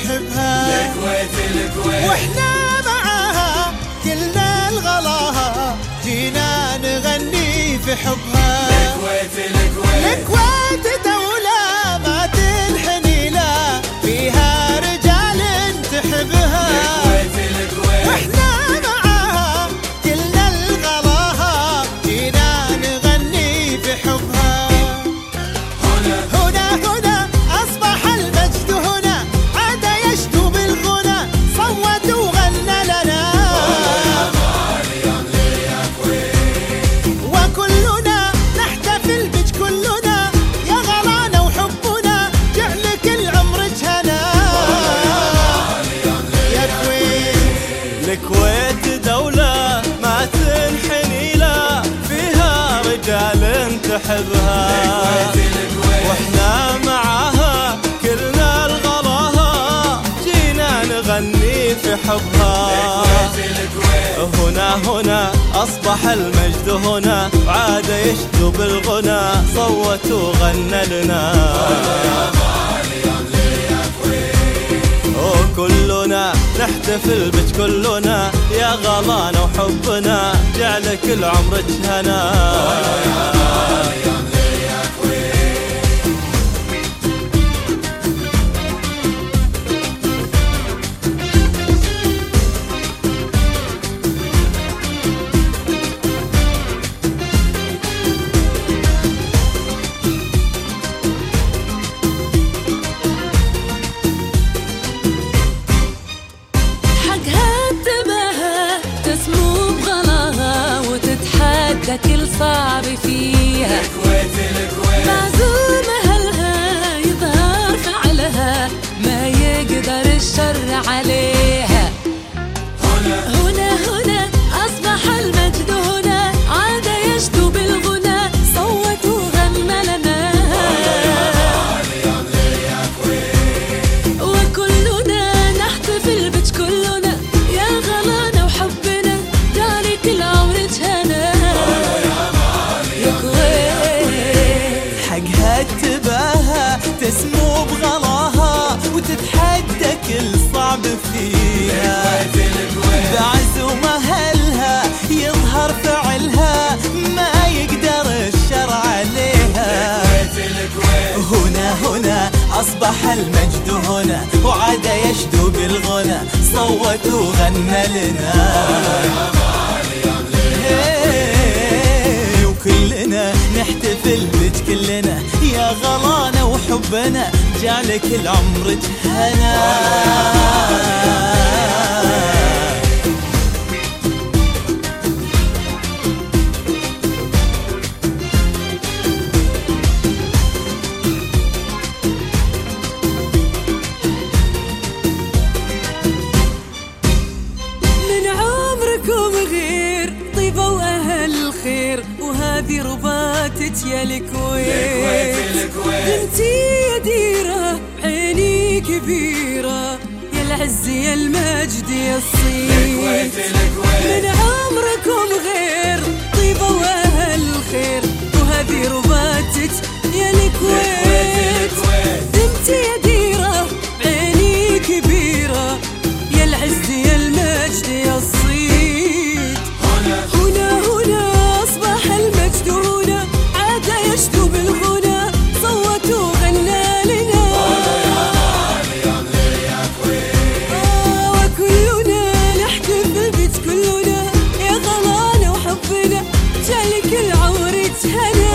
تحبها. الكويت واحنا معاها كلنا الغلاها جينا نغني في حبها. الكويت دولة ما تنحني لا فيها رجال تحبها. واحنا معاها كلنا الغلاها جينا نغني في حبها. هنا أصبح المجد هنا عاد يشدو بالغنى صوت وغنى لنا. وكلنا نحتفل بك كلنا يا غلانا وحبنا جعلك العمر جهنا. يا كويت الكويت دولة ما تنحني لا فيها رجال تحبها. واحنا معاها كلنا الغلاها جينا نغني في حبها. هنا أصبح المجد هنا عاد يشدو بالغنى صوت وغنى لنا. وكلنا نحتفل بك كلنا يا غلانا وحبنا جعلك العمر جهنا. كل صعب فيها. معزوم أهلها يظهر فعلها ما يقدر الشر عليها. هنا أصبح المجد هنا عاد يشدو بالغنى صوت وغنى لنا. وكلنا نحتفل بك كلنا يا غلانا وحبنا جعلك العمر جهنا. حقها تباها تسمو بغلاها وتتحدى كل صعب فيها. بعزوم أهلها يظهر فعلها ما يقدر الشر عليها. هنا أصبح المجد هنا وعاد يشدو بالغنى صوت وغنى لنا. وكلنا نحتفل بك كلنا يا غلانا وحبنا جعلك العمر جهنا. من عمركم غير طيبة وأهل الخير وهذه رباتك يا الكويت. انتي يا ديرة عيني كبيرة يا العز يا المجد يا الصيت. من عمركم غير طيبة وأهل الخير وهذه رباتك يا الكويت. انتي يا ديرة عيني كبيرة يا العز يا المجد يا الصيت. هنا أصبح المجد هنا عاد يشدو بالغنى صوت وغنى لنا. وكلنا نحتفل بك كلنا يا غلانا وحبنا جعلك العمر جهنا.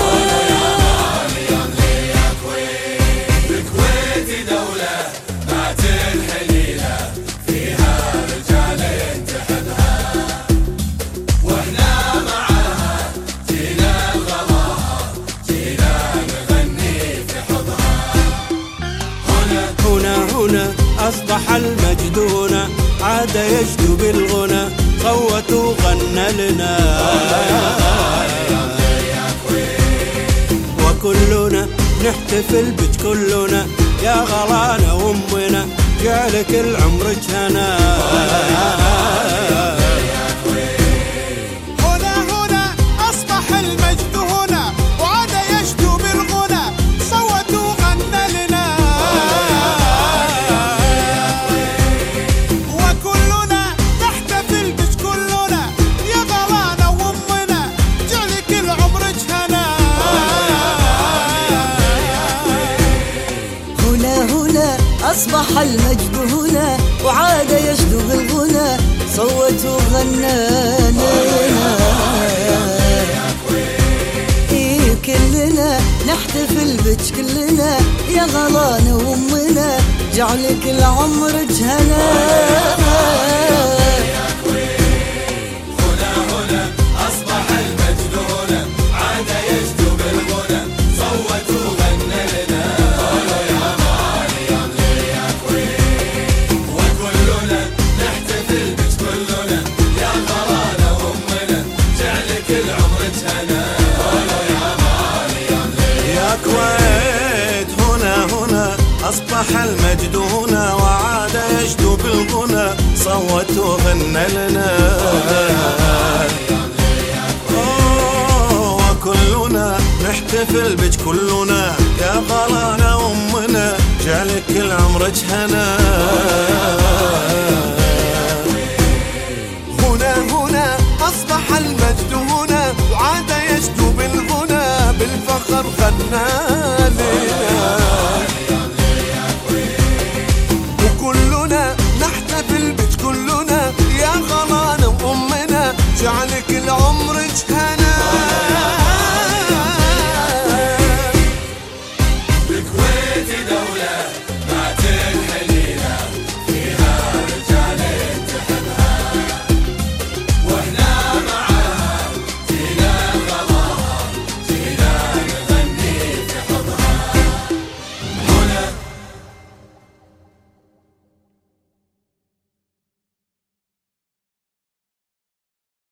الكويت دولة ما تنحني لا فيها رجال تحبها. واحنا معاها جينا الغلاها جينا نغني في حبها. هنا أصبح المجد هنا عاد يشدو بالغنى صوت وغنى لنا. وكلنا نحتفل بك كلنا يا غلانا وامنا جعلك العمر جهنا. هنا أصبح المجد هنا وعاد يشدو بالغنى صوت وغنى لنا. أصبح المجد هنا وعاد يشدو بالغنى صوت وغنى لنا. كلنا نحتفل بك كلنا يا غلانا وامنا جعلك العمر جهنا. هنا أصبح المجد هنا عاد يجدو بالغنى صوت وغنى لنا. قولوا يا مريم يا كوين وكلنا نحتفل بك كلنا يا غلانا وامنا جعلك العمر جهنا. كويت هنا أصبح المجد هنا وعاد يجدو بالغنى صوت وغنى لنا. وكلنا نحتفل بك كلنا يا غلانا وامنا جعلك العمر جهنا. هنا أصبح المجد هنا وعاد يجدو بالغنى بالفخر غنى لنا. وكلنا نحتفل بك كلنا يا غلانا وأمنا جعلك العمر جهنا. بالكويت دولة